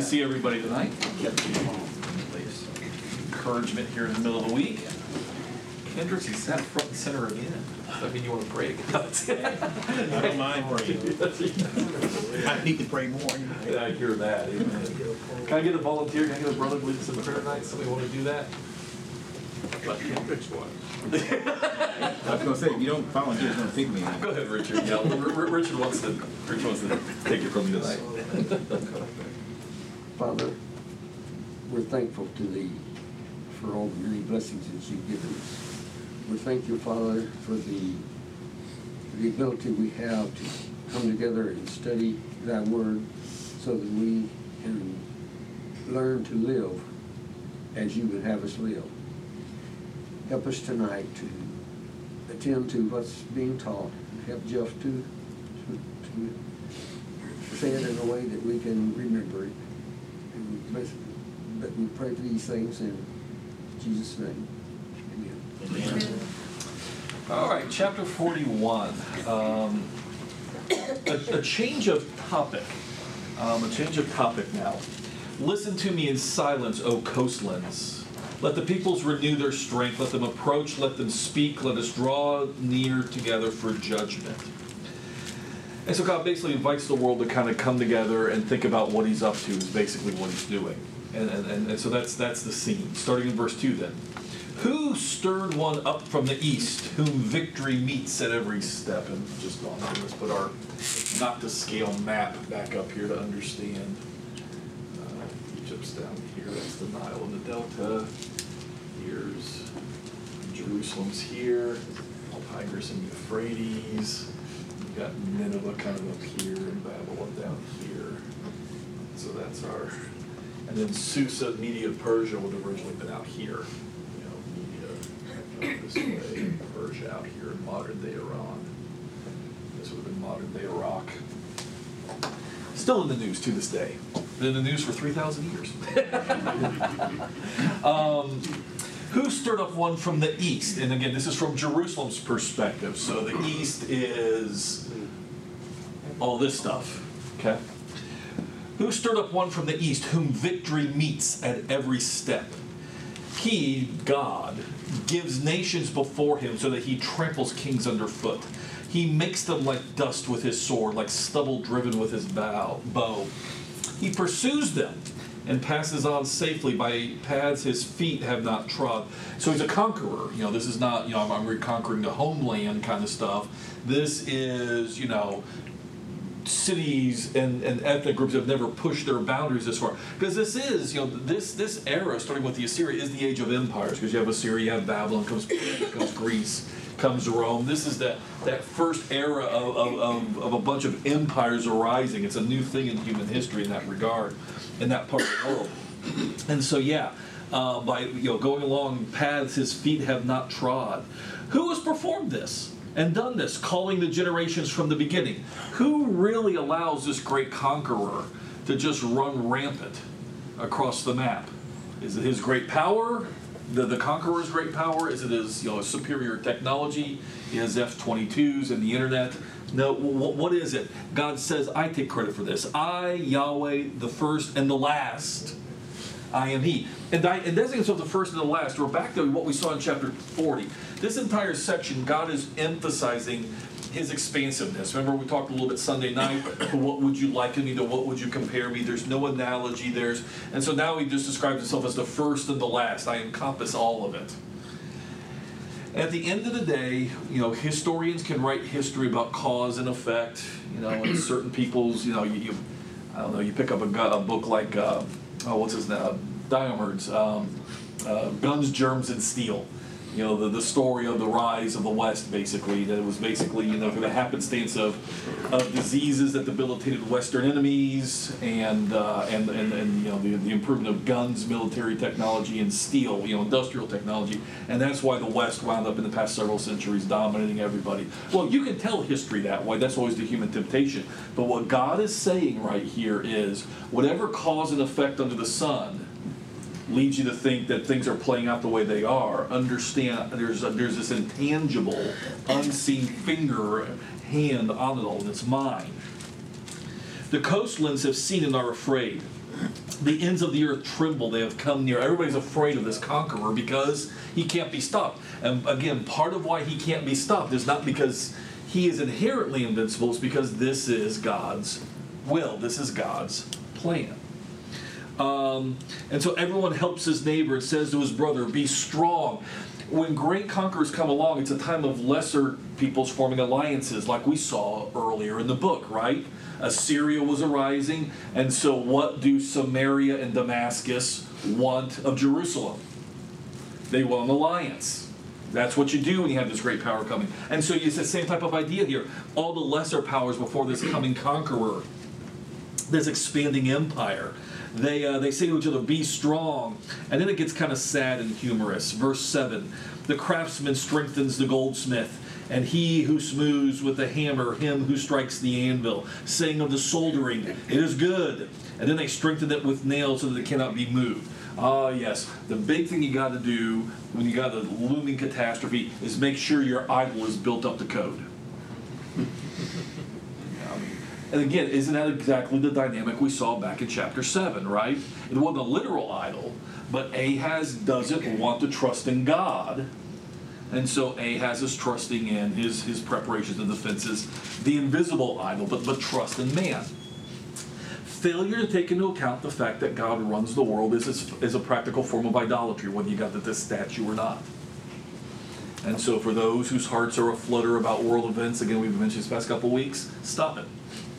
see everybody tonight. Encouragement here in the middle of the week. Kendrick, he sat front and center again. Does that mean you want to pray again? I don't mind praying. I need to pray more. Yeah, I hear that. Amen. Can I get a volunteer? Can I get a brother to lead us in prayer tonight? Somebody want to do that? But Kendrick's one. I was going to say, if you don't volunteer, it's going to take me. Go ahead, Richard. Yeah, Richard wants to take it from you tonight. Father, we're thankful to Thee for all the many blessings that You've given us. We thank You, Father, for the ability we have to come together and study Thy Word so that we can learn to live as You would have us live. Help us tonight to attend to what's being taught. Help Jeff to say it in a way that we can remember it. But we pray for these things in Jesus' name. Amen. Amen. All right, chapter 41. A change of topic. A change of topic now. Listen to me in silence, O coastlands. Let the peoples renew their strength. Let them approach. Let them speak. Let us draw near together for judgment. And so God basically invites the world to kind of come together and think about what He's up to is basically what He's doing. And so that's the scene. Starting in verse 2 then. Who stirred one up from the east, whom victory meets at every step? And just gone through this, put our not to scale map back up here to understand. Egypt's down here, that's the Nile and the Delta. Here's Jerusalem's here, Tigris and Euphrates. You've got Nineveh kind of up here and Babylon down here. So that's our, and then Susa, Media, Persia would have originally been out here. Media this way, Persia out here in modern day Iran. This would have been modern day Iraq. Still in the news to this day. Been in the news for 3,000 years. Who stirred up one from the east? And again, this is from Jerusalem's perspective. So the east is all this stuff. Okay. Who stirred up one from the east, whom victory meets at every step? He, God, gives nations before Him so that He tramples kings underfoot. He makes them like dust with His sword, like stubble driven with His bow. He pursues them and passes on safely by paths His feet have not trod. So He's a conqueror. This is not, I'm reconquering the homeland kind of stuff. This is, cities and ethnic groups have never pushed their boundaries this far. Because this is, this era, starting with the Assyria, is the age of empires. Because you have Assyria, you have Babylon, comes Greece, comes Rome. This is that first era of a bunch of empires arising. It's a new thing in human history in that regard, in that part of the world. And so, by going along paths His feet have not trod. Who has performed this and done this, calling the generations from the beginning? Who really allows this great conqueror to just run rampant across the map? Is it his great power? The conqueror's great power? Is it his superior technology, his F-22s and the internet? No, what is it? God says, I take credit for this. I, Yahweh, the first and the last. I am He. And designating Himself the first and the last. We're back to what we saw in chapter 40. This entire section, God is emphasizing His expansiveness. Remember we talked a little bit Sunday night, what would you liken me to, what would you compare me? There's no analogy, and so now He just describes Himself as the first and the last. I encompass all of it. At the end of the day, historians can write history about cause and effect, and certain people's, I don't know, you pick up a book like, what's his name, Diomedes, Guns, Germs, and Steel. The story of the rise of the West, basically. That it was basically, through the happenstance of diseases that debilitated Western enemies, and the improvement of guns, military technology, and steel, industrial technology, and that's why the West wound up in the past several centuries dominating everybody. Well, you can tell history that way. That's always the human temptation. But what God is saying right here is, whatever cause and effect under the sun leads you to think that things are playing out the way they are. Understand there's this intangible, unseen hand on it all, and it's mine. The coastlands have seen and are afraid. The ends of the earth tremble, they have come near. Everybody's afraid of this conqueror because he can't be stopped. And again, part of why he can't be stopped is not because he is inherently invincible, it's because this is God's will. This is God's plan. And so everyone helps his neighbor and says to his brother, be strong. When great conquerors come along, it's a time of lesser peoples forming alliances like we saw earlier in the book, right? Assyria was arising, and so what do Samaria and Damascus want of Jerusalem? They want an alliance. That's what you do when you have this great power coming. And so it's the same type of idea here. All the lesser powers before this coming conqueror, this expanding empire, they say to each other, be strong. And then it gets kind of sad and humorous. Verse 7, the craftsman strengthens the goldsmith, and he who smooths with the hammer, him who strikes the anvil, saying of the soldering, it is good. And then they strengthen it with nails so that it cannot be moved. Ah, yes. The big thing you got to do when you got a looming catastrophe is make sure your idol is built up to code. And again, isn't that exactly the dynamic we saw back in chapter 7, right? It wasn't a literal idol, but Ahaz doesn't want to trust in God. And so Ahaz is trusting in his preparations and defenses, the invisible idol, but trust in man. Failure to take into account the fact that God runs the world is a practical form of idolatry, whether you got this statue or not. And so for those whose hearts are aflutter about world events, again, we've mentioned this past couple weeks, stop it.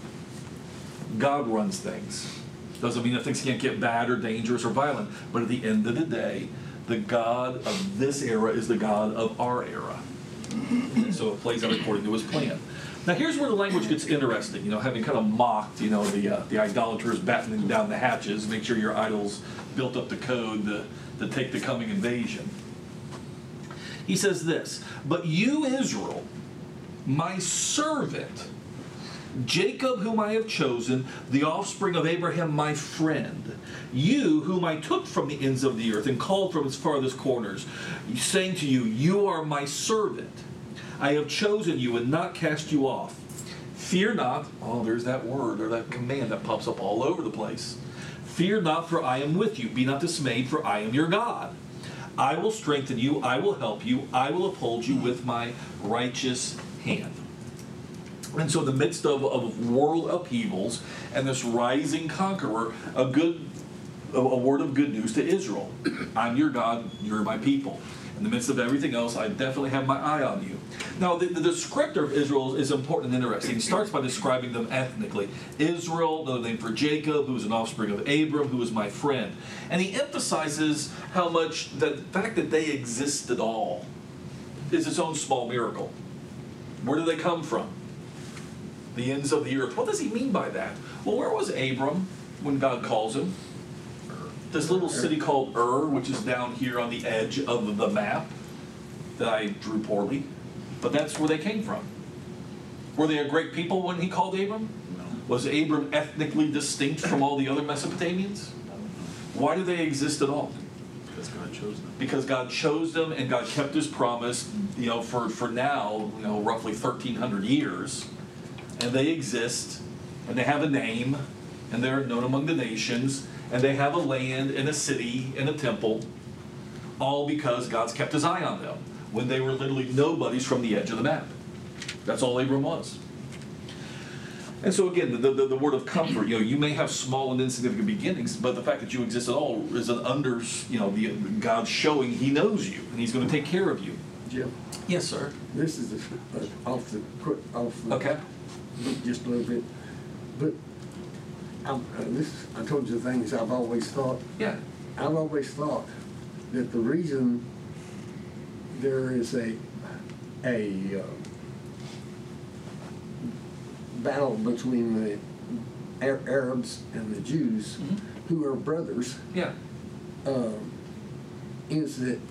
God runs things. Doesn't mean that things can't get bad or dangerous or violent, but at the end of the day, the God of this era is the God of our era. So it plays out according to his plan. Now here's where the language gets interesting, having kind of mocked, the idolaters battening down the hatches, make sure your idol's built up to code to take the coming invasion. He says this, but you, Israel, my servant, Jacob, whom I have chosen, the offspring of Abraham, my friend, you, whom I took from the ends of the earth and called from its farthest corners, saying to you, you are my servant. I have chosen you and not cast you off. Fear not. Oh, there's that word or that command that pops up all over the place. Fear not, for I am with you. Be not dismayed, for I am your God. I will strengthen you. I will help you. I will uphold you with my righteous hand. And so in the midst of world upheavals and this rising conqueror, a word of good news to Israel. I'm your God, you're my people. In the midst of everything else, I definitely have my eye on you. Now, the descriptor of Israel is important and interesting. He starts by describing them ethnically. Israel, another name for Jacob, who is an offspring of Abram, who is my friend. And he emphasizes how much the fact that they exist at all is its own small miracle. Where do they come from? The ends of the earth. What does he mean by that? Well, where was Abram when God calls him? This little city called Ur, which is down here on the edge of the map that I drew poorly. But that's where they came from. Were they a great people when he called Abram? No. Was Abram ethnically distinct from all the other Mesopotamians? Why do they exist at all? Because God chose them. Because God chose them and God kept his promise, for now, roughly 1,300 years. And they exist, and they have a name, and they're known among the nations, and they have a land and a city and a temple, all because God's kept his eye on them when they were literally nobodies from the edge of the map. That's all Abram was. And so again, the word of comfort, you may have small and insignificant beginnings, but the fact that you exist at all is an God showing he knows you, and he's going to take care of you. Jim? Yes, sir. This is off the Okay. just a little bit, but I told you the things I've always thought. Yeah. I've always thought that the reason there is a battle between the Arabs and the Jews, who are brothers, Yeah. is that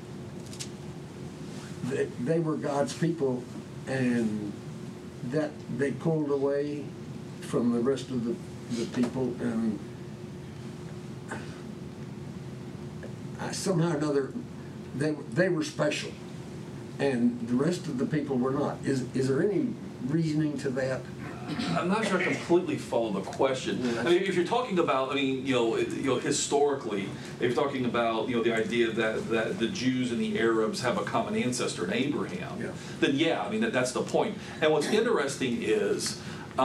they were God's people, and that they pulled away from the rest of the people, and somehow or another they were special, and the rest of the people were not. Is there any reasoning to that? I'm not sure I completely follow the question. I mean, if you're talking about, I mean, historically, if you're talking about, the idea that the Jews and the Arabs have a common ancestor in Abraham, Yeah. then yeah, I mean, that's the point. And what's interesting is,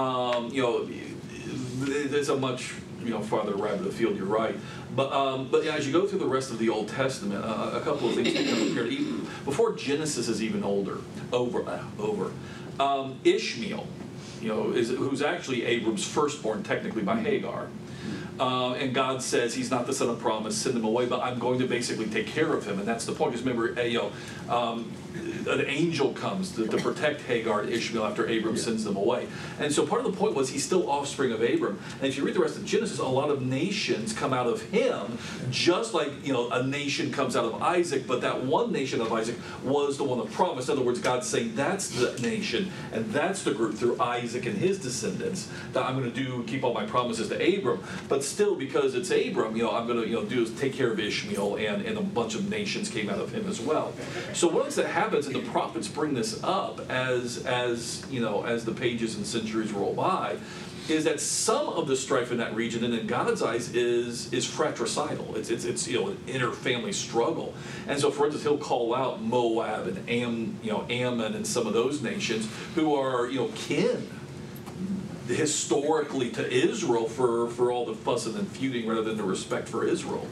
it's a much, farther rabbit afield, you're right. But as you go through the rest of the Old Testament, a couple of things become apparent. Even before Genesis is even over. Ishmael, who's actually Abram's firstborn, technically by Hagar. And God says he's not the son of promise, send him away, but I'm going to basically take care of him. And that's the point. Because remember, an angel comes to protect Hagar and Ishmael after Abram sends them away. And so part of the point was he's still offspring of Abram. And if you read the rest of Genesis, a lot of nations come out of him, just like a nation comes out of Isaac, but that one nation of Isaac was the one of promise. In other words, God's saying that's the nation and that's the group through Isaac and his descendants that I'm going to keep all my promises to Abram. But still, because it's Abram, I'm going to do is take care of Ishmael, and a bunch of nations came out of him as well. So once that happens, and the prophets bring this up as the pages and centuries roll by, is that some of the strife in that region, and in God's eyes, is fratricidal. It's an inter-family struggle. And so, for instance, he'll call out Moab and Ammon and some of those nations who are kin historically to Israel for all the fussing and feuding rather than the respect for Israel.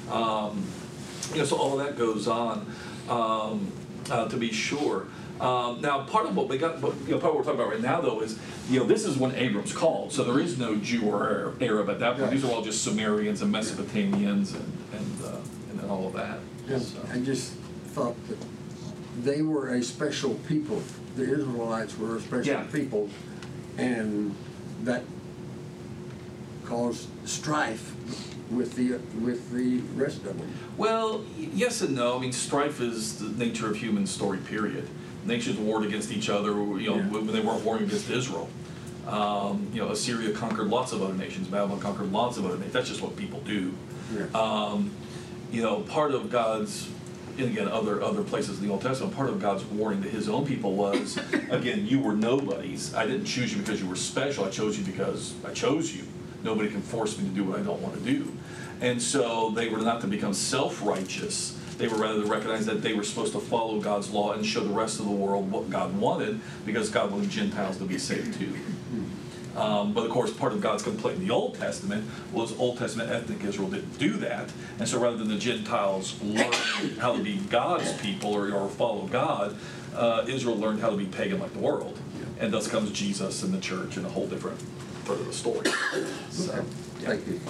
So all of that goes on, to be sure. Now, part of what we got, part of what we're talking about right now, though, is this is when Abram's called, so there is no Jew or Arab at that point. These are all just Sumerians and Mesopotamians and all of that. Yeah, So. I just thought that they were a special people. The Israelites were a special people, and that caused strife with the rest of them. Well, yes and no. I mean, strife is the nature of human story, period. Nations warred against each other, when they weren't warring against Israel. Assyria conquered lots of other nations. Babylon conquered lots of other nations. That's just what people do. Yeah. Part of God's, and again, other places in the Old Testament, part of God's warning to his own people was, again, you were nobodies. I didn't choose you because you were special. I chose you because I chose you. Nobody can force me to do what I don't want to do. And so they were not to become self-righteous. They were rather to recognize that they were supposed to follow God's law and show the rest of the world what God wanted, because God wanted Gentiles to be saved too. But of course, part of God's complaint in the Old Testament was Old Testament ethnic Israel didn't do that. And so rather than the Gentiles learn how to be God's people or follow God, Israel learned how to be pagan like the world. And thus comes Jesus and the church and a whole different part of the story. So, Thank you.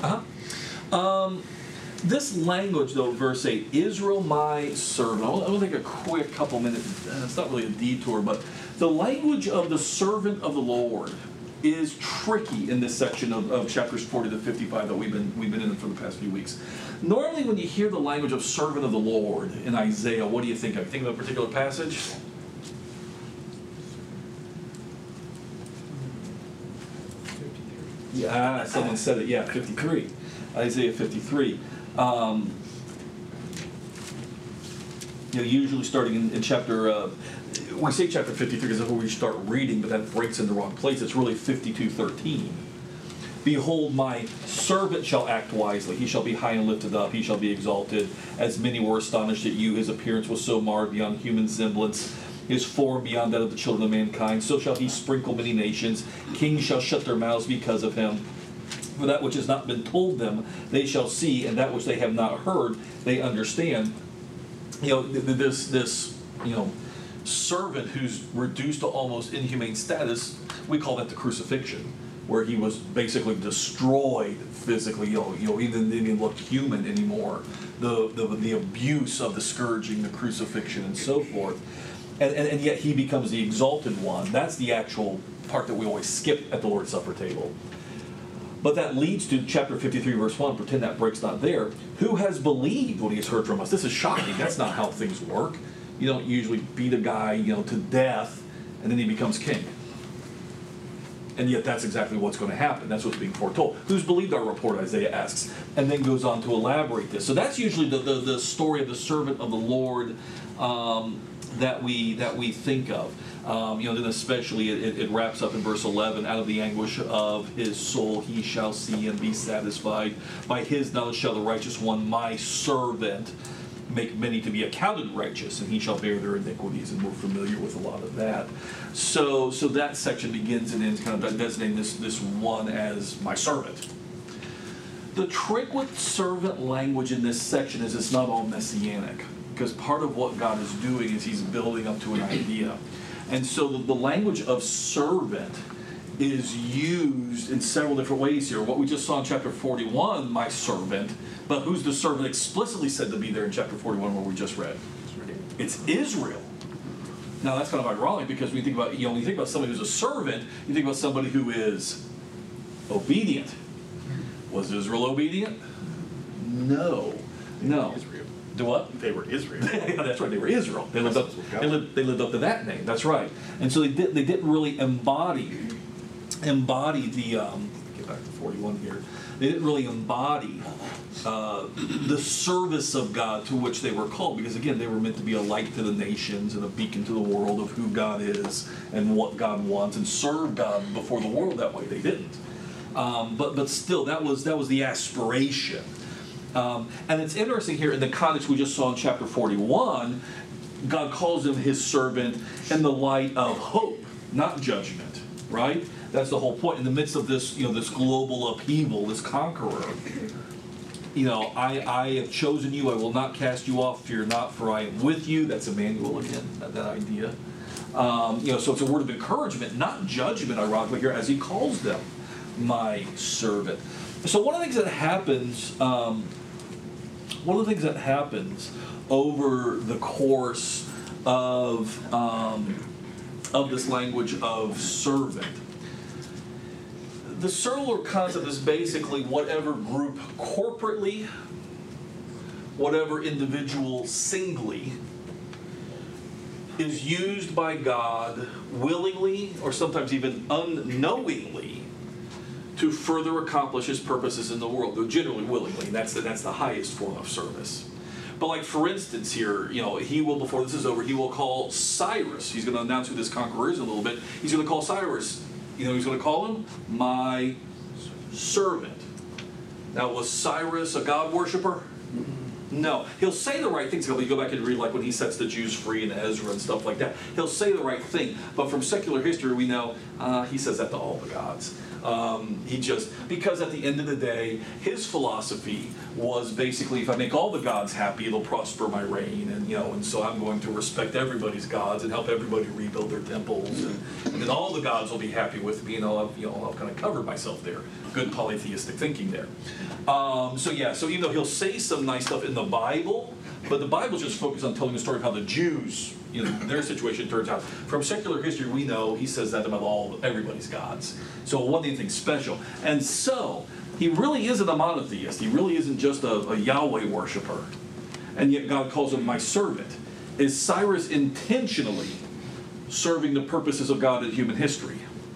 This language, though, verse 8, Israel my servant. I'm going to take a quick couple minutes. It's not really a detour, but the language of the servant of the Lord is tricky in this section of chapters 40 to 55 that we've been in for the past few weeks. Normally, when you hear the language of servant of the Lord in Isaiah, what do you think of? Think of a particular passage? Yeah, someone said it. Yeah, 53. Isaiah 53. Usually starting in chapter, we say chapter 53 because that's where we start reading, but that breaks in the wrong place. It's really 52:13. Behold, my servant shall act wisely. He shall be high and lifted up. He shall be exalted. As many were astonished at you, his appearance was so marred beyond human semblance, his form beyond that of the children of mankind. So shall he sprinkle many nations. Kings shall shut their mouths because of him. For that which has not been told them, they shall see, and that which they have not heard, they understand. This servant who's reduced to almost inhumane status, we call that the crucifixion, where he was basically destroyed physically. He didn't even look human anymore. The abuse of the scourging, the crucifixion, and so forth, and yet he becomes the exalted one. That's the actual part that we always skip at the Lord's Supper table. But that leads to chapter 53, verse 1. Pretend that break's not there. Who has believed what he has heard from us? This is shocking. That's not how things work. You don't usually beat a guy, to death, and then he becomes king. And yet that's exactly what's going to happen. That's what's being foretold. Who's believed our report, Isaiah asks, and then goes on to elaborate this. So that's usually the story of the servant of the Lord that we think of. Then especially it wraps up in verse 11, out of the anguish of his soul he shall see and be satisfied. By his knowledge shall the righteous one, my servant, make many to be accounted righteous, and he shall bear their iniquities, and we're familiar with a lot of that. So that section begins and ends kind of designating this one as my servant. The trick with servant language in this section is it's not all messianic, because part of what God is doing is he's building up to an idea. And so the language of servant is used in several different ways here. What we just saw in chapter 41, my servant, but who's the servant explicitly said to be there in chapter 41 where we just read? It's Israel. Now that's kind of ironic, because when you think about, when you think about somebody who's a servant, you think about somebody who is obedient. Was Israel obedient? No. Israel. Do what? They were Israel. Yeah, that's right. They were Israel. They lived up to that name. That's right. And so they didn't really embody the. Get back to 41 here. They didn't really embody the service of God to which they were called, because again, they were meant to be a light to the nations and a beacon to the world of who God is and what God wants, and serve God before the world that way. They didn't. But still, that was the aspiration. And it's interesting here in the context we just saw in chapter 41, God calls him his servant in the light of hope, not judgment, right? That's the whole point. In the midst of this, this global upheaval, this conqueror, I have chosen you, I will not cast you off, fear not, for I am with you. That's Emmanuel again, that idea. So it's a word of encouragement, not judgment, ironically here, as he calls them my servant. So one of the things that happens over the course of this language of servant, the circular concept is basically whatever group corporately, whatever individual singly is used by God willingly or sometimes even unknowingly to further accomplish his purposes in the world, though generally willingly. That's the highest form of service. But like for instance here, he will, before this is over, he will call Cyrus. He's going to announce who this conqueror is in a little bit. He's going to call Cyrus. He's going to call him my servant. Now, was Cyrus a God worshiper? No. He'll say the right things. You go back and read like when he sets the Jews free in Ezra and stuff like that. He'll say the right thing. But from secular history, we know he says that to all the gods. Because at the end of the day, his philosophy was basically, if I make all the gods happy, it'll prosper my reign, and so I'm going to respect everybody's gods and help everybody rebuild their temples, and then all the gods will be happy with me, and I've kind of covered myself there. Good polytheistic thinking there. So even though he'll say some nice stuff in the Bible, but the Bible's just focused on telling the story of how the Jews, their situation turns out. From secular history, we know he says that about everybody's gods. So it wasn't anything special. And so, he really isn't a monotheist. He really isn't just a Yahweh worshiper. And yet God calls him my servant. Is Cyrus intentionally serving the purposes of God in human history?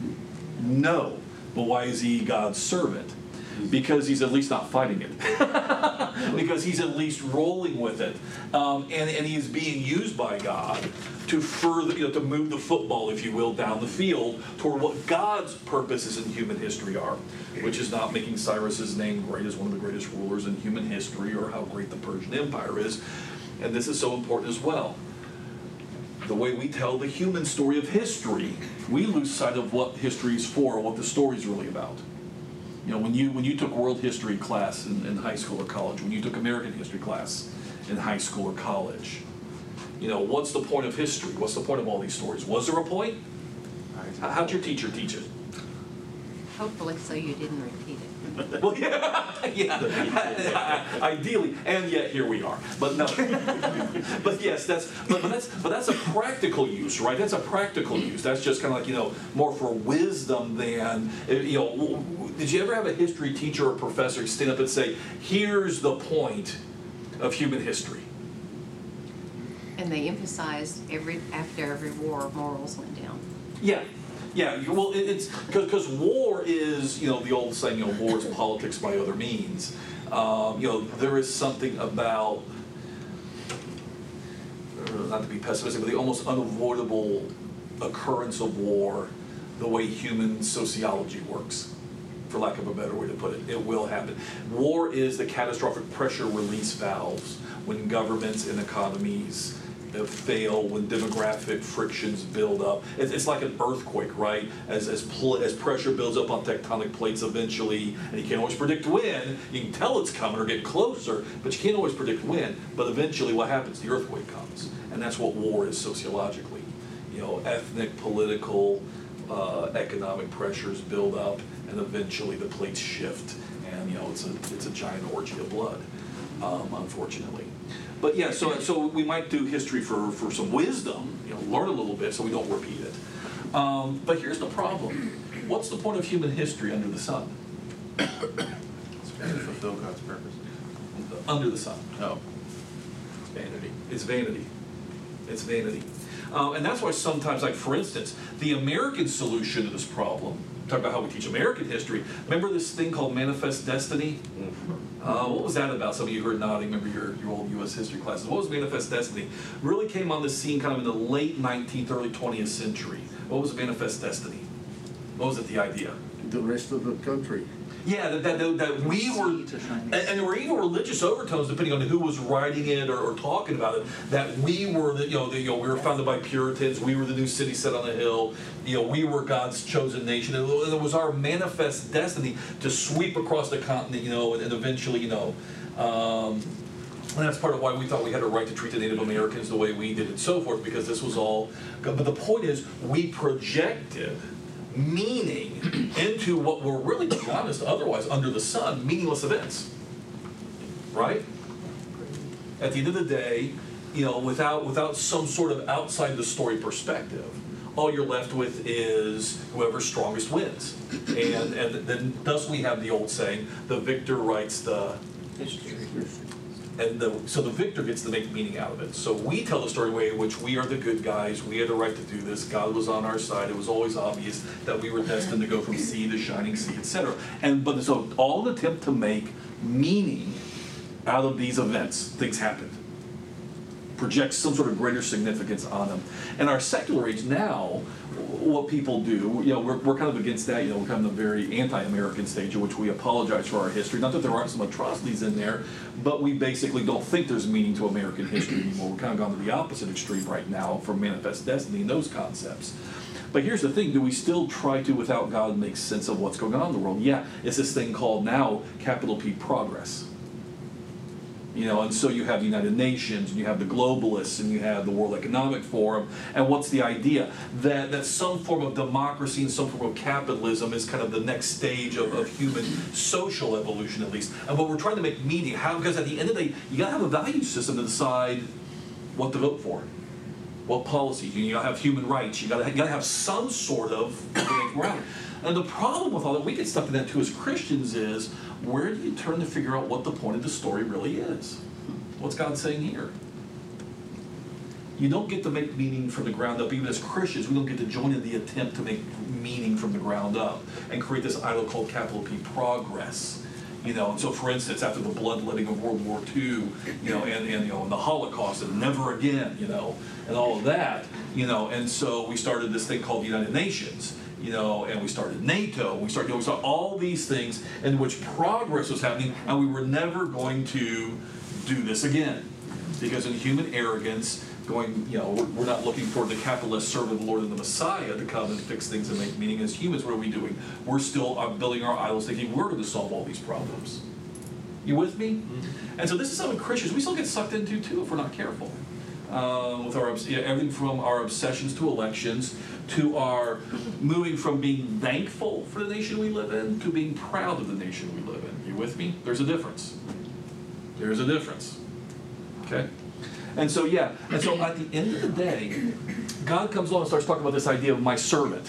No. But why is he God's servant? Because he's at least not fighting it. Because he's at least rolling with it. And he's being used by God to further, to move the football, if you will, down the field toward what God's purposes in human history are, which is not making Cyrus's name great as one of the greatest rulers in human history or how great the Persian Empire is. And this is so important as well. The way we tell the human story of history, we lose sight of what history is for, what the story is really about. When you took world history class in high school or college, when you took American history class in high school or college, what's the point of history? What's the point of all these stories? Was there a point? How'd your teacher teach it? Hopefully so you didn't repeat it. Well, yeah. Ideally, and yet here we are. But no. But yes, that's a practical use, right? That's a practical use. That's just kind of like more for wisdom than Did you ever have a history teacher or professor stand up and say, "Here's the point of human history"? And they emphasized after every war, morals went down. Yeah. Yeah, well, it's because war is, the old saying, war is politics by other means. There is something about not to be pessimistic, but the almost unavoidable occurrence of war, the way human sociology works, for lack of a better way to put it. It will happen. War is the catastrophic pressure release valves when governments and economies fail, when demographic frictions build up. It's like an earthquake, right? As pressure builds up on tectonic plates eventually, and you can't always predict when. You can tell it's coming or get closer, but you can't always predict when. But eventually what happens? The earthquake comes. And that's what war is sociologically. You know, ethnic, political, economic pressures build up, and eventually the plates shift, and you know it's a giant orgy of blood, unfortunately. But yeah, so we might do history for some wisdom, you know, learn a little bit so we don't repeat it. But here's the problem: what's the point of human history under the sun? It's to fulfill God's purpose. Under the sun. Oh. It's vanity. It's vanity. It's vanity. And that's why sometimes, like for instance, the American solution to this problem, talk about how we teach American history, remember this thing called Manifest Destiny? What was that about? Some of you heard nodding, remember your old U.S. history classes. What was Manifest Destiny? Really came on the scene kind of in the late 19th, early 20th century. What was Manifest Destiny? What was it, the idea? The rest of the country. Yeah, that we were, and there were even religious overtones depending on who was writing it or talking about it. That we were, we were founded by Puritans. We were the new city set on a hill. We were God's chosen nation. And it was our manifest destiny to sweep across the continent, and eventually, and that's part of why we thought we had a right to treat the Native Americans the way we did and so forth, because this was all. But the point is, we projected meaning into what were really, to be honest, otherwise under the sun, meaningless events. Right? At the end of the day, without some sort of outside the story perspective, all you're left with is whoever's strongest wins. And then thus we have the old saying, the victor writes the history. And so the victor gets to make meaning out of it. So we tell the story way in which we are the good guys, we had the right to do this, God was on our side, it was always obvious that we were destined to go from sea to shining sea, etc. But so all an attempt to make meaning out of these events, things happened. Projects some sort of greater significance on them. In our secular age now, what people do, we're kind of against that. We're kind of the very anti-American stage in which we apologize for our history. Not that there aren't some atrocities in there, but we basically don't think there's meaning to American history anymore. We're kind of gone to the opposite extreme right now for manifest destiny and those concepts. But here's the thing, do we still try to, without God, make sense of what's going on in the world? Yeah, it's this thing called now, capital P, progress. And so you have the United Nations, and you have the globalists, and you have the World Economic Forum, and what's the idea? That some form of democracy and some form of capitalism is kind of the next stage of human social evolution, at least. And what we're trying to make meaning, because at the end of the day, you gotta have a value system to decide what to vote for, what policies. You gotta have human rights, you gotta have some sort of ground. And the problem with all that, we get stuck in that too as Christians, is where do you turn to figure out what the point of the story really is? What's God saying here? You don't get to make meaning from the ground up. Even as Christians, we don't get to join in the attempt to make meaning from the ground up and create this idol called capital P, progress. And so, for instance, after the bloodletting of World War II, and the Holocaust, and never again, and all of that, and so we started this thing called the United Nations. And we started NATO, we started all these things in which progress was happening, and we were never going to do this again. Because in human arrogance, we're not looking for the capitalist servant of the Lord and the Messiah to come and fix things and make meaning. As humans, what are we doing? We're still building our idols, thinking we're going to solve all these problems. You with me? Mm-hmm. And so this is something Christians, we still get sucked into too if we're not careful. With everything from our obsessions to elections, to our moving from being thankful for the nation we live in to being proud of the nation we live in. You with me? There's a difference. There's a difference. Okay? And so at the end of the day, God comes along and starts talking about this idea of my servant.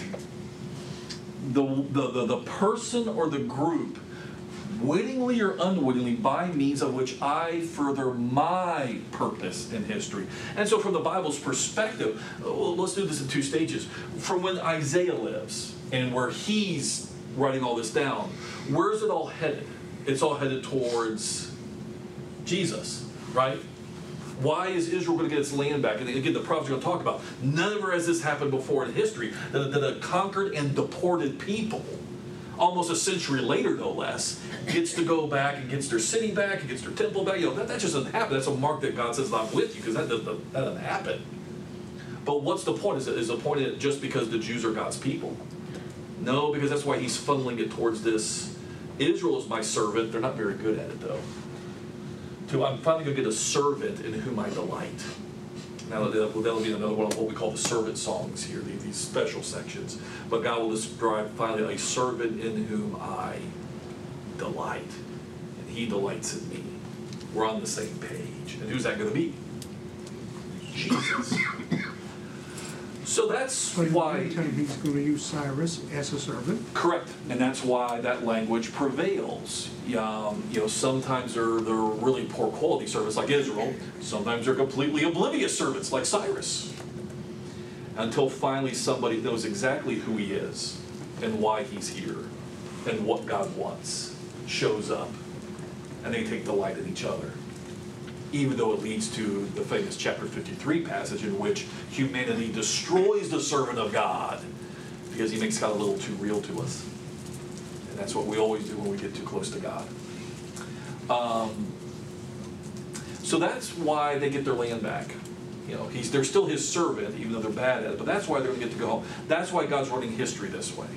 The person or the group, wittingly or unwittingly, by means of which I further my purpose in history. And so from the Bible's perspective, let's do this in two stages. From when Isaiah lives and where he's writing all this down, where's it all headed? It's all headed towards Jesus, right? Why is Israel going to get its land back? And again, the prophets are going to talk about, never has this happened before in history, that a conquered and deported people, almost a century later, no less, gets to go back and gets their city back and gets their temple back. That just doesn't happen. That's a mark that God says, I'm with you, because that doesn't happen. But what's the point? Is the point just because the Jews are God's people? No, because that's why he's funneling it towards this. Israel is my servant. They're not very good at it, though. I'm finally going to get a servant in whom I delight. Now, that'll be another one of what we call the servant songs here, these special sections. But God will describe finally a servant in whom I delight. And he delights in me. We're on the same page. And who's that going to be? Jesus. So that's But in the why. meantime, he's going to use Cyrus as a servant. Correct, and that's why that language prevails. Sometimes they're really poor quality servants like Israel. Sometimes they're completely oblivious servants like Cyrus. Until finally somebody knows exactly who he is and why he's here and what God wants, shows up, and they take delight in each other. Even though it leads to the famous chapter 53 passage in which humanity destroys the servant of God because he makes God a little too real to us. And that's what we always do when we get too close to God. So that's why they get their land back. They're still his servant, even though they're bad at it. But that's why they're going to get to go home. That's why God's running history this way.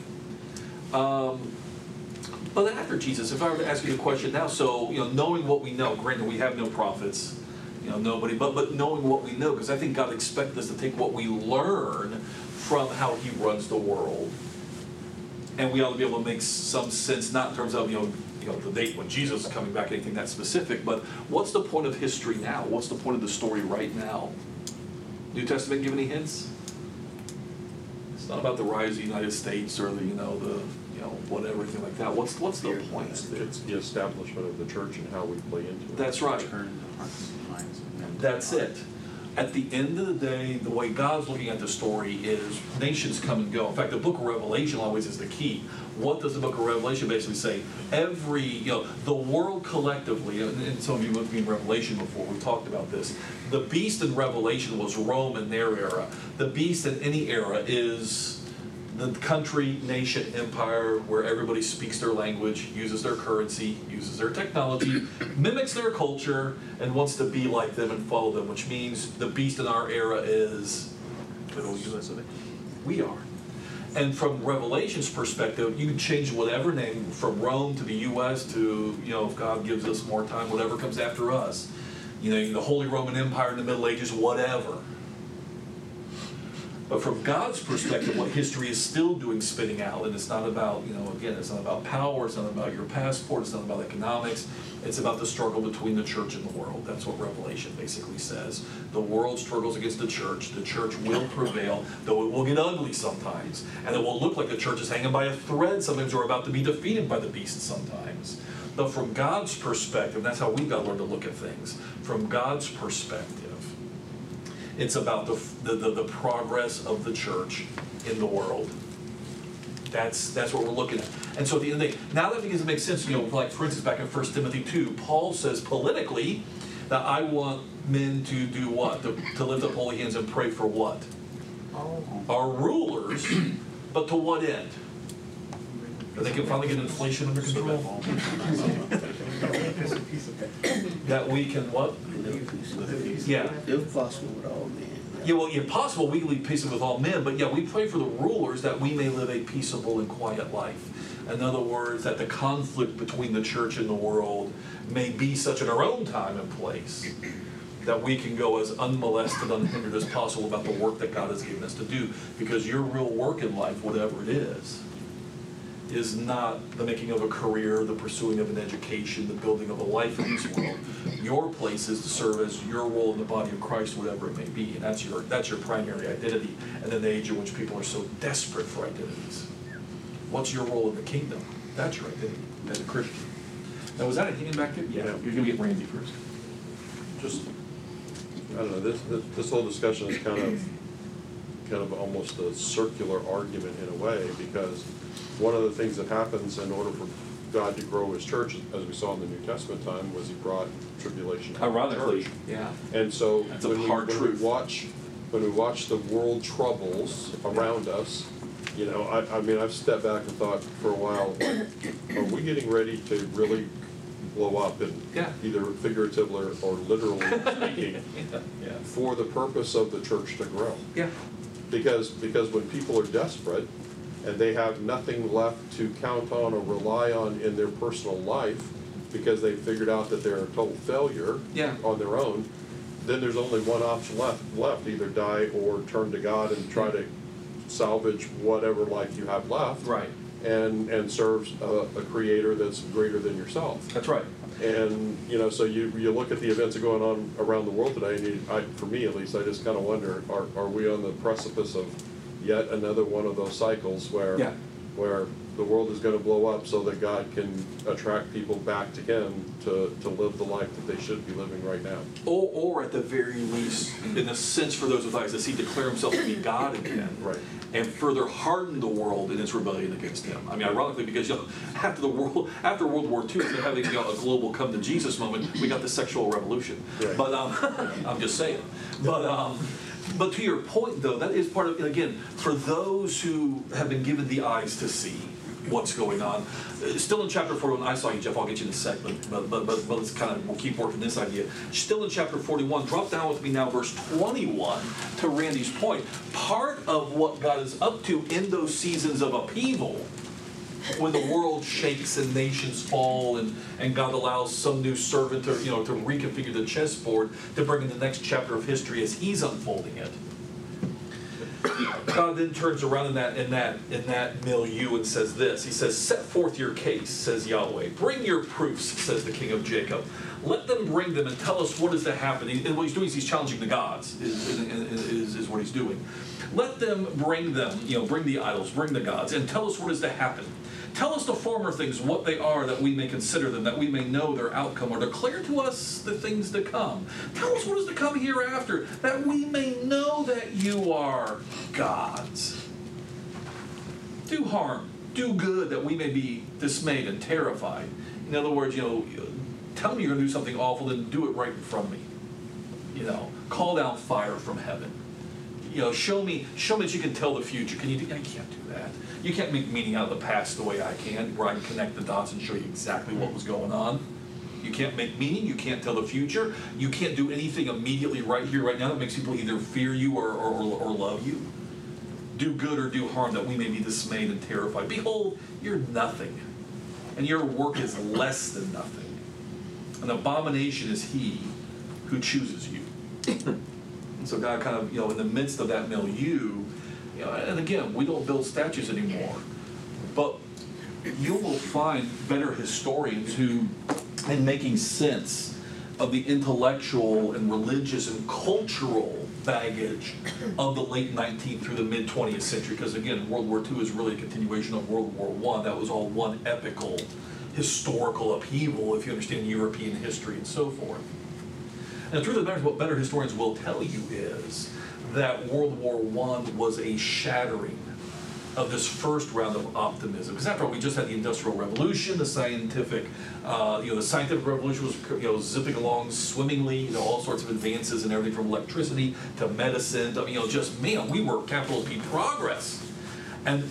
But after Jesus, if I were to ask you the question now, so, knowing what we know, granted we have no prophets, nobody, but knowing what we know, because I think God expects us to take what we learn from how he runs the world, and we ought to be able to make some sense, not in terms of, the date when Jesus is coming back, anything that specific, but what's the point of history now? What's the point of the story right now? New Testament give any hints? It's not about the rise of the United States or whatever, everything like that. What's the point? It's the establishment of the church and how we play into it. That's right. Turn the hearts and minds of men. That's it. At the end of the day, the way God's looking at the story is nations come and go. In fact, the book of Revelation always is the key. What does the book of Revelation basically say? The world collectively, and some of you looked at me in Revelation before, we talked about this. The beast in Revelation was Rome in their era. The beast in any era is the country, nation, empire, where everybody speaks their language, uses their currency, uses their technology, mimics their culture, and wants to be like them and follow them, which means the beast in our era is little US of it. We are. And from Revelation's perspective, you can change whatever name from Rome to the US to, if God gives us more time, whatever comes after us. The Holy Roman Empire in the Middle Ages, whatever. But from God's perspective, what history is still doing, spinning out, and it's not about, again, it's not about power, it's not about your passport, it's not about economics, it's about the struggle between the church and the world. That's what Revelation basically says. The world struggles against the church will prevail, though it will get ugly sometimes, and it will look like the church is hanging by a thread sometimes, or about to be defeated by the beast sometimes. But from God's perspective, that's how we've got to learn to look at things. From God's perspective, it's about the progress of the church in the world. That's what we're looking at. And so at the end of the day, now that begins to make sense, like for instance, back in 1 Timothy 2, Paul says politically that I want men to do what? To lift up holy hands and pray for what? Our rulers, but to what end? That they can finally get inflation under control? That we can what? Yeah. If possible with all men. Yeah, well, if possible, we lead peaceably with all men, but we pray for the rulers that we may live a peaceable and quiet life. In other words, that the conflict between the church and the world may be such in our own time and place that we can go as unmolested, unhindered as possible about the work that God has given us to do. Because your real work in life, whatever it is not the making of a career, the pursuing of an education, the building of a life in this world. Your place is to serve as your role in the body of Christ, whatever it may be, and that's your primary identity. And in the age in which people are so desperate for identities, what's your role in the kingdom? That's your identity as a Christian. Now, was that a hand back there? Yeah. You're going to get Randy first. Just, I don't know, this whole discussion is kind of almost a circular argument in a way, because one of the things that happens in order for God to grow his church, as we saw in the New Testament time, was he brought tribulation to the Ironically, church. yeah. And so That's a when hard we truth. when we watch the world troubles around us, you know, I mean, I've stepped back and thought for a while, like, are we getting ready to really blow up in Yeah. either figuratively or literally speaking Yeah. for the purpose of the church to grow? Yeah. Because when people are desperate and they have nothing left to count on or rely on in their personal life because they figured out that they're a total failure Yeah. on their own, then there's only one option left, either die or turn to God and try to salvage whatever life you have left. Right. And serves a creator that's greater than yourself. That's right. And, you know, so you look at the events that are going on around the world today, and for me at least, I just kind of wonder, are we on the precipice of yet another one of those cycles where Yeah. where the world is going to blow up so that God can attract people back to him to live the life that they should be living right now? Or at the very least, in a sense for those of us, does he declare himself to be God again? Right. And further harden the world in its rebellion against him. I mean, ironically, because you know, after World War II, instead of having a global come to Jesus moment, we got the sexual revolution. Right. But I'm just saying. But to your point, though, that is part of, and again, for those who have been given the eyes to see what's going on. Still in chapter 41, I saw you, Jeff, I'll get you in a second, but let's we'll keep working this idea. Still in chapter 41, drop down with me now, verse 21, to Randy's point. Part of what God is up to in those seasons of upheaval, when the world shakes and nations fall and God allows some new servant to reconfigure the chessboard to bring in the next chapter of history as he's unfolding it. God then turns around in that milieu and says this. He says, "Set forth your case," says Yahweh. "Bring your proofs," says the King of Jacob. "Let them bring them and tell us what is to happen." And what he's doing is he's challenging the gods, is what he's doing. "Let them bring them, bring the idols, bring the gods, and tell us what is to happen. Tell us the former things, what they are, that we may consider them, that we may know their outcome, or declare to us the things to come. Tell us what is to come hereafter, that we may know that you are gods. Do harm, do good, that we may be dismayed and terrified." In other words, tell me you're going to do something awful, then do it right in front of me. Call down fire from heaven. Show me that you can tell the future. Can you do? I can't do that. You can't make meaning out of the past the way I can, where I can connect the dots and show you exactly what was going on. You can't make meaning. You can't tell the future. You can't do anything immediately right here, right now that makes people either fear you or love you. Do good or do harm, that we may be dismayed and terrified. Behold, you're nothing, and your work is less than nothing. An abomination is he who chooses you. And so God kind of, in the midst of that milieu, and again, we don't build statues anymore, but you will find better historians who, in making sense of the intellectual and religious and cultural baggage of the late 19th through the mid 20th century, because again, World War II is really a continuation of World War I. That was all one epical historical upheaval, if you understand European history and so forth. And the truth of the matter is, what better historians will tell you is that World War I was a shattering of this first round of optimism. Because after all, we just had the Industrial Revolution, the scientific revolution was zipping along swimmingly, all sorts of advances in everything from electricity to medicine. We were capital P progress. And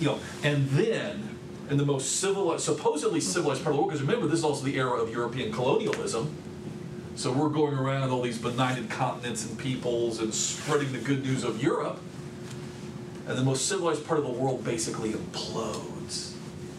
then in the most supposedly civilized part of the world, because remember, this is also the era of European colonialism. So we're going around all these benighted continents and peoples and spreading the good news of Europe. And the most civilized part of the world basically implodes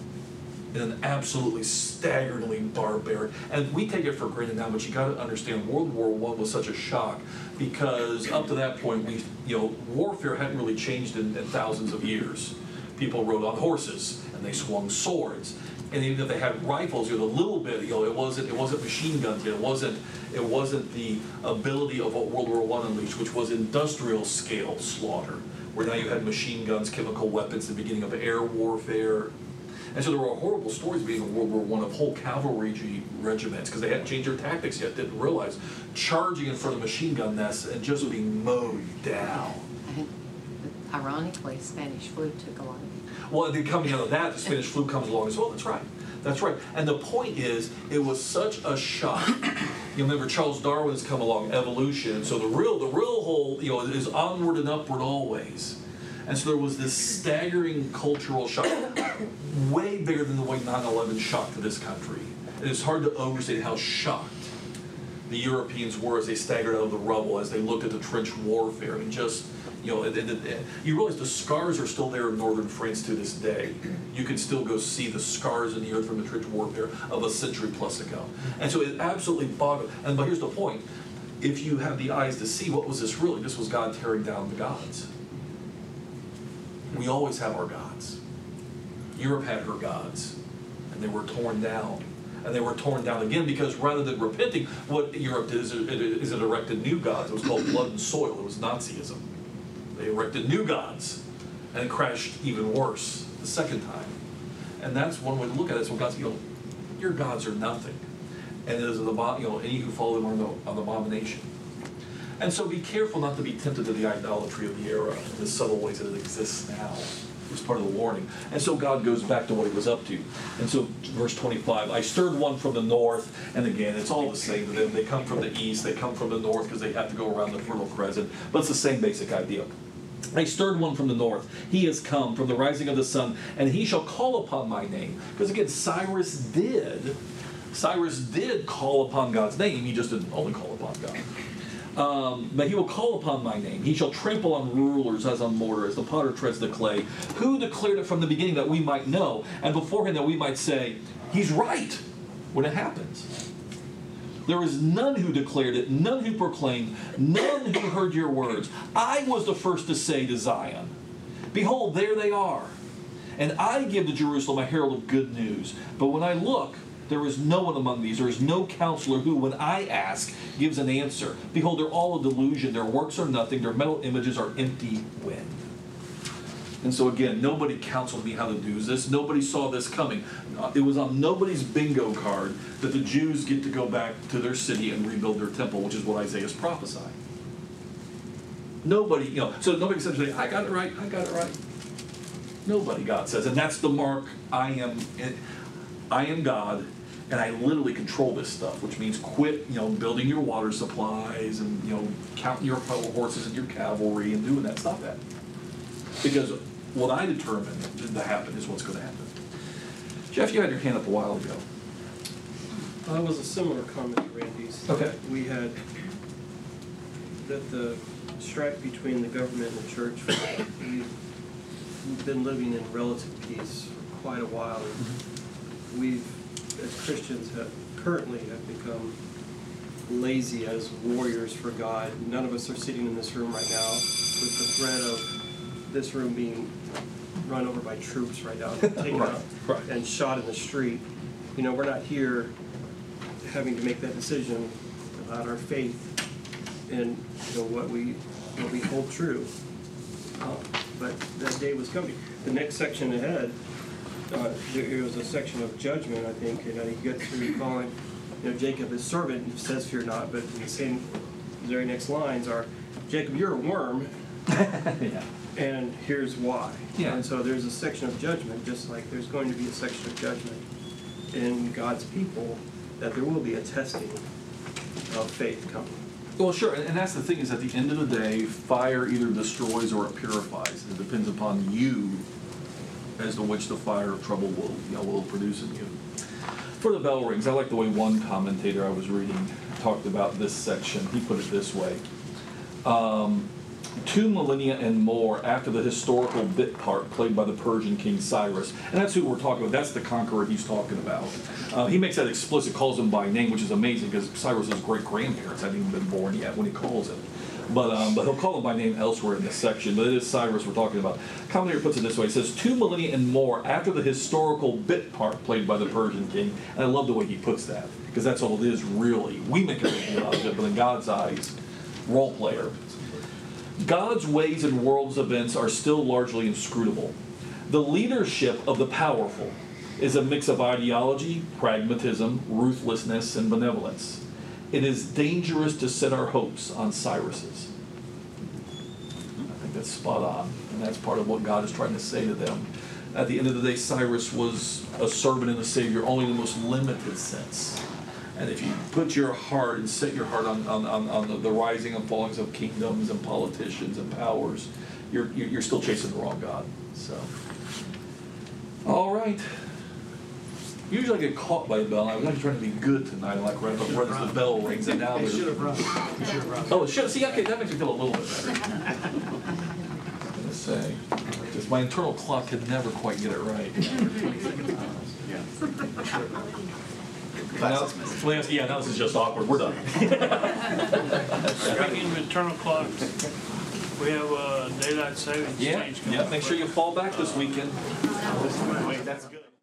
in an absolutely staggeringly barbaric. And we take it for granted now, but you got to understand, World War I was such a shock because up to that point, warfare hadn't really changed in thousands of years. People rode on horses and they swung swords. And even if they had rifles, the little bit, it wasn't machine guns yet. It wasn't the ability of what World War I unleashed, which was industrial scale slaughter, where now you had machine guns, chemical weapons, the beginning of air warfare. And so there were horrible stories being in World War I of whole cavalry regiments, because they hadn't changed their tactics yet, didn't realize, charging in front of machine gun nests and just being mowed down. Ironically, Spanish flu took a lot of it. Well, then coming out of that, the Spanish flu comes along as well. That's right. That's right. And the point is, it was such a shock. You remember Charles Darwin has come along, evolution, and so the real whole, is onward and upward always. And so there was this staggering cultural shock, way bigger than the way 9/11 shocked this country. And it's hard to overstate how shocked the Europeans were as they staggered out of the rubble, as they looked at the trench warfare. I mean, just, you realize the scars are still there in northern France to this day. You can still go see the scars in the earth from the trench warfare of a century plus ago. And so it absolutely boggled. But here's the point. If you have the eyes to see, what was this really? This was God tearing down the gods. We always have our gods. Europe had her gods, and they were torn down. And they were torn down again because rather than repenting, what Europe did is it erected new gods. It was called blood and soil. It was Nazism. They erected new gods, and it crashed even worse the second time. And that's one way to look at it. So God's, your gods are nothing, and it is any who follow them are an abomination. And so be careful not to be tempted to the idolatry of the era, the subtle ways that it exists now. It's part of the warning. And so God goes back to what he was up to. And so verse 25, I stirred one from the north, and again, it's all the same to them. They come from the east, they come from the north because they have to go around the Fertile Crescent, but it's the same basic idea. I stirred one from the north. He has come from the rising of the sun, and he shall call upon my name. Because again, Cyrus did call upon God's name. He just didn't only call upon God. But he will call upon my name. He shall trample on rulers as on mortar, as the potter treads the clay. Who declared it from the beginning that we might know, and beforehand that we might say, he's right, when it happens. There is none who declared it, none who proclaimed, none who heard your words. I was the first to say to Zion, behold, there they are. And I give to Jerusalem a herald of good news. But when I look, there is no one among these. There is no counselor who, when I ask, gives an answer. Behold, they're all a delusion. Their works are nothing. Their metal images are empty wind. And so again, nobody counseled me how to do this. Nobody saw this coming. It was on nobody's bingo card that the Jews get to go back to their city and rebuild their temple, which is what Isaiah is prophesying. Nobody, so nobody said to me, I got it right, I got it right. Nobody, God says. And that's the mark, I am God. And I literally control this stuff, which means quit, building your water supplies and, counting your horses and your cavalry and doing that. Stop that. Because what I determine to happen is what's going to happen. Jeff, you had your hand up a while ago. It was a similar comment to Randy's. Okay. We had that the strife between the government and the church, we've been living in relative peace for quite a while. And we've, as Christians, currently have become lazy as warriors for God. None of us are sitting in this room right now with the threat of this room being run over by troops right now, taken out and shot in the street. We're not here having to make that decision about our faith and what we hold true. But that day was coming. The next section ahead, there was a section of judgment, I think, and he gets through calling, Jacob his servant. He says, "Fear not," but in the same very next lines are, "Jacob, you're a worm." Yeah. And here's why. Yeah. And so there's a section of judgment, just like there's going to be a section of judgment in God's people, that there will be a testing of faith coming. Well, sure, and that's the thing, is at the end of the day, fire either destroys or it purifies. It depends upon you as to which the fire of trouble will produce in you. For the bell rings, I like the way one commentator I was reading talked about this section. He put it this way. 2 millennia and more after the historical bit part played by the Persian king Cyrus. And that's who we're talking about. That's the conqueror he's talking about. He makes that explicit, calls him by name, which is amazing because Cyrus's great-grandparents hadn't even been born yet when he calls him. But he'll call him by name elsewhere in this section. But it is Cyrus we're talking about. Commentator puts it this way. It says, 2 millennia and more after the historical bit part played by the Persian king. And I love the way he puts that, because that's all it is, really. We make a big deal out of it, but in God's eyes, role player. God's ways and world's events are still largely inscrutable. The leadership of the powerful is a mix of ideology, pragmatism, ruthlessness, and benevolence. It is dangerous to set our hopes on Cyrus's. I think It's spot on. And that's part of what God is trying to say to them. At the end of the day, Cyrus was a servant and a savior only in the most limited sense. And if you put your heart and set your heart on the rising and fallings of kingdoms and politicians and powers, you're still chasing the wrong God. So, all right. Usually I get caught by the bell. I was actually trying to be good tonight. I like right as the bell rings, and now They should there's. have run. They should have run. Oh, it should. See, okay, that makes me feel a little bit better. I'm gonna say, just my internal clock could never quite get it right. Now, yeah, now this is just awkward. We're done. Speaking of internal clocks, we have a daylight savings Yeah, change coming yeah. up. Make sure you fall back this weekend. That's good.